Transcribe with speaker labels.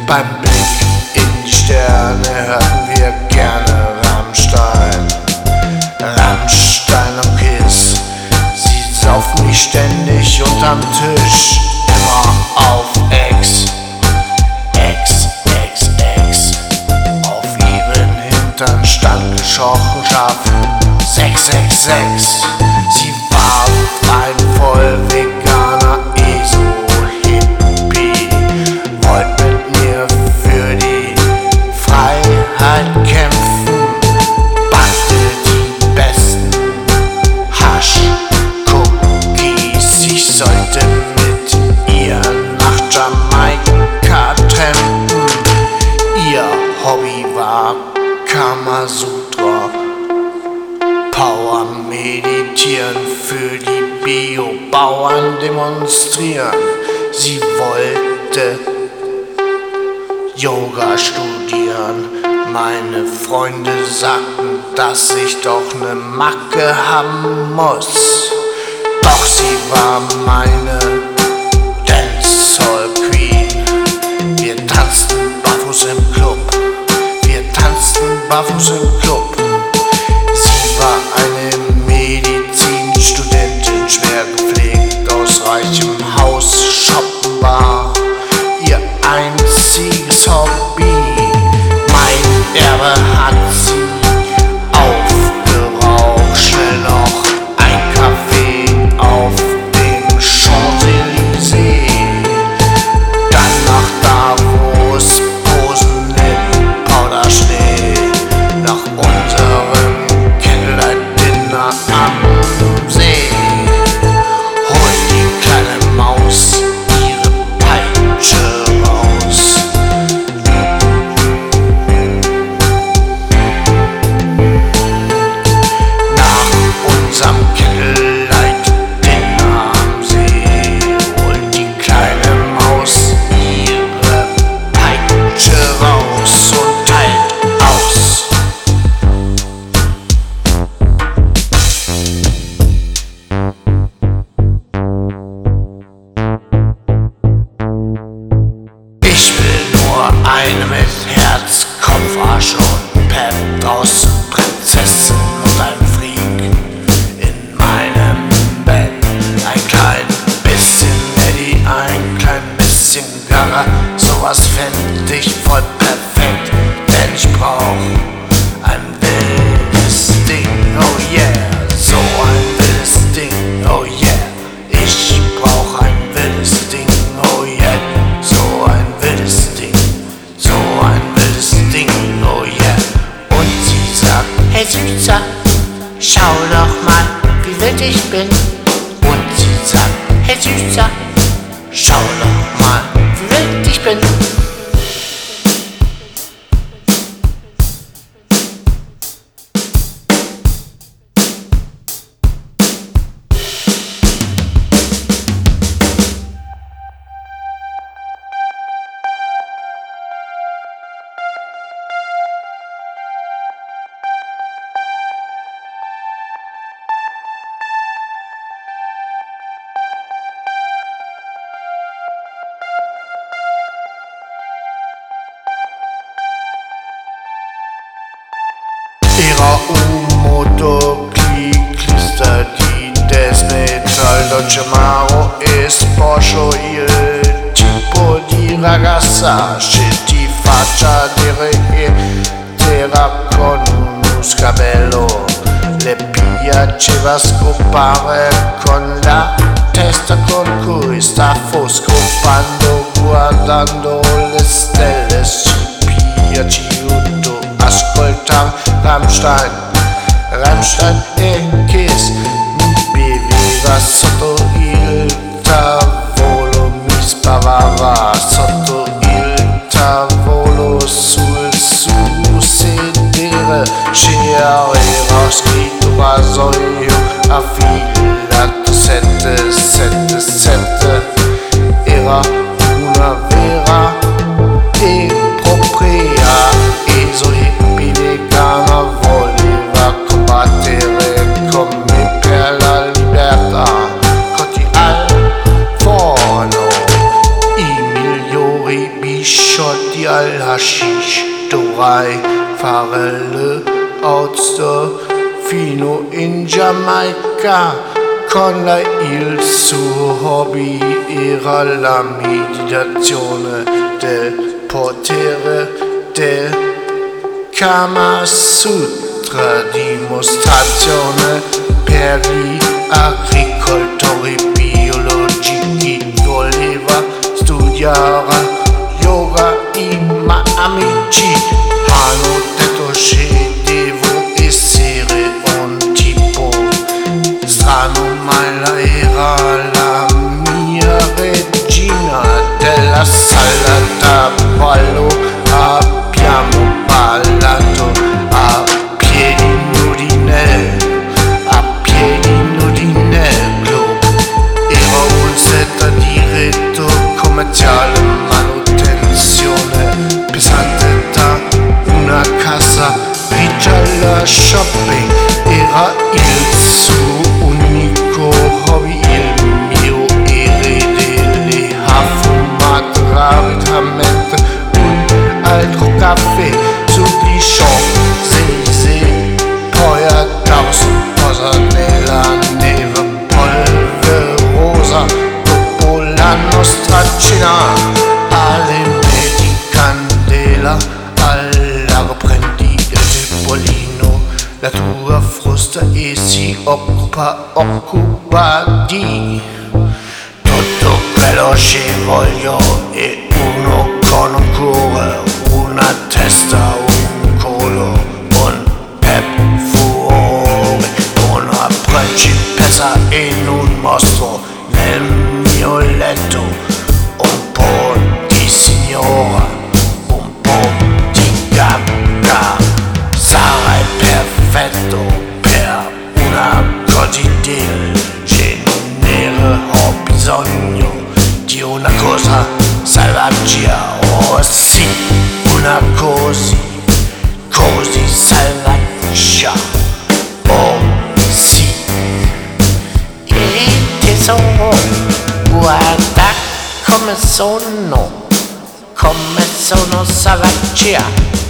Speaker 1: Beim Blick in die Sterne hörten wir gerne Rammstein. Rammstein und Kiss, sie saufen mich ständig unterm Tisch. Immer auf Ex, Ex, Ex, Ex. Auf ihren Hintern stand geschochen scharf 666. Sie war ein voll veganer ESO-Hippie, wollt mit mir für die Freiheit kämpfen, backte die besten Hasch-Cookies. Ich sollte mit ihr nach Jamaika trampen. Ihr Hobby war Kamasutra, Power meditieren, für die Biobauern demonstrieren. Sie wollte Yoga studieren. Meine Freunde sagten, dass ich doch ne Macke haben muss. Doch sie war meine Dancehall Queen. Wir tanzten barfuß im Club. Wir tanzten barfuß im Club. Sie war eine Medizinstudentin, schwer gepflegt, aus reichem Haus, shoppen war ihr einziges Hobby. Mein Erbe hat sie aufgeraucht, schnell noch ein Café auf dem Champs-Élysées. Dann nach Davos, Posen im Powderschnee, nach unserem Candlelight-Dinner am See. Holt die kleine Maus ihre Peitsche raus. Nach unserem Candlelight-Dinner am See holt die kleine Maus ihre Peitsche raus und teilt aus. Ich will nur eine mit Herz, Kopf, Arsch und Pep, draußen Prinzessin und ein Freak in meinem Bett. Ein klein bisschen Eddie, ein klein bisschen Gara, sowas fänd ich voll perfekt, denn ich brauch ein wildes Ding, oh yeah, so ein wildes Ding, oh yeah. Ich brauch ein wildes Ding, oh yeah, so ein wildes Ding, so ein wildes Ding, oh yeah. Und sie sagt, hey Süßer, schau doch mal, wie wild ich bin. Und sie sagt, hey Süßer, schau doch mal, wie wild ich bin. Ihrer U-Moto-Klister, die Desmetal, Dolce Maro, ist Porsche, il tipo di ragazza, ti faccia dire terra con uno scabello, le piaceva scopare con la testa con cui sta foscopando, guardando le stelle, si piaciuto ascoltar Rammstein, Rammstein e Kiss. Mi beveva sotto il tavolo, mi sparava sotto il tavolo, sul suo sedere c'era scritto rasoio affilato 777. Era una vera e propria ESO-Hippie vegana, voleva combattere con me per la libertà. Conti al forno, i migliori bisci sciolti al hashish, dovrai fare le outdoor fino in Giamaica. Con lei il suo hobby era la meditazione del potere del Kama Sutra, dimostrazione per gli agricoltori biologici. Voleva studiare yoga, i miei amici hanno detto che devo essere un tipo strano, ma era la mia regina della sala da ballo. Abbiamo ballato a piedi nudi nel club. Era un set diretto commerciale, manutenzione pesante da una casa retail shopping. Era il suo unico hobby, il mio erede. Le ha fumato rapidamente un altro caffè sugli Champs-Élysées, poi addosso posa nella neve polverosa. Dopo la nostra cena alle di candela, al lago prendi il Cipollino, la tua frusta e si occupa di tutto quello che voglio. E uno con un cuore, una testa, un collo, un fuori, una principessa in un mostro nel mio letto, un po' di signora, un po' di gaga. Sarai perfetto per una cotidiana, che non ho bisogno di una cosa selvaggia. Oh sì, una così selvaggia. Oh sì. E tesoro, guarda come sono selvaggia.